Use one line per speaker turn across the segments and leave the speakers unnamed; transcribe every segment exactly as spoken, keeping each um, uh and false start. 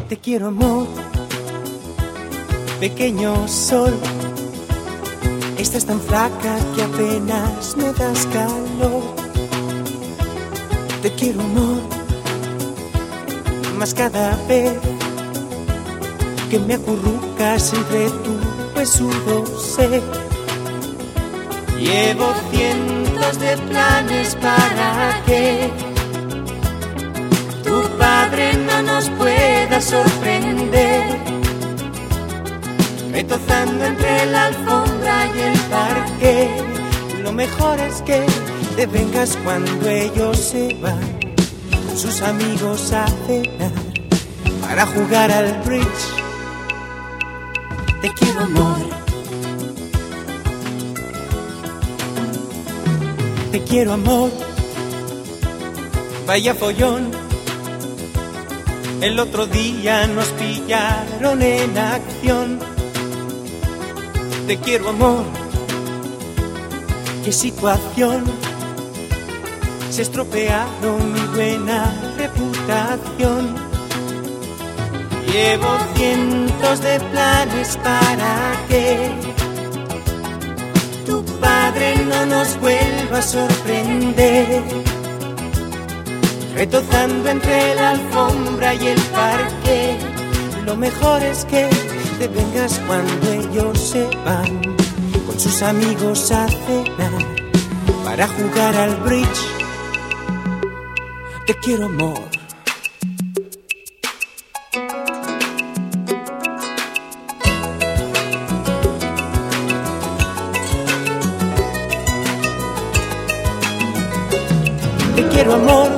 Te quiero, amor, pequeño sol. Estás tan flaca que apenas me das calor. Te quiero, amor, más cada vez que me acurrucas entre tu huesudo ser. Llevo cientos de planes para que tu padre no nos pueda sorprender, retozando entre la alfombra y el parque. Lo mejor es que te vengas cuando ellos se van con sus amigos a cenar para jugar al bridge. Te quiero, amor, te quiero, amor. Vaya follón, el otro día nos pillaron en acción. Te quiero, amor, qué situación. Se estropearon mi buena reputación. Llevo cientos de planes para que tu padre no nos vuelva a sorprender, retozando entre la alfombra y el parque. Lo mejor es que te vengas cuando ellos se van con sus amigos a cenar para jugar al bridge. Te quiero, amor. Te quiero, amor,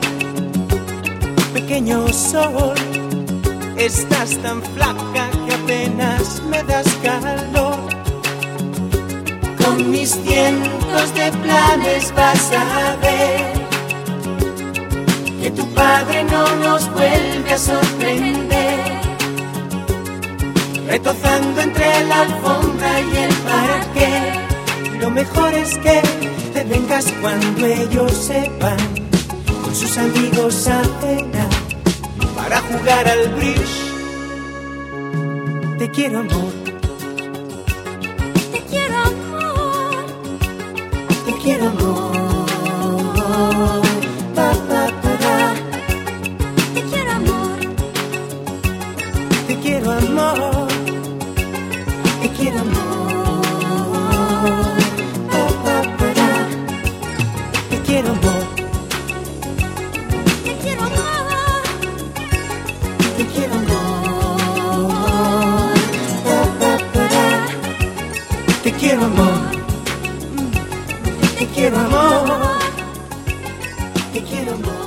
pequeño sol. Estás tan flaca que apenas me das calor. Con mis cientos de planes vas a ver que tu padre no nos vuelve a sorprender, retozando entre la alfombra y el parque. Lo mejor es que te vengas cuando ellos se van con sus amigos a cenar para jugar al bridge. Te quiero, amor.
Te quiero, amor.
Te quiero, amor. Pa, pa, pa, pa.
Te quiero, amor.
Te quiero, amor. Te quiero, amor. Pa, pa, pa, pa. Te quiero, amor.
Te quiero, amor.
Te quiero, amor. Te quiero, amor. Te quiero, amor. Te quiero, amor.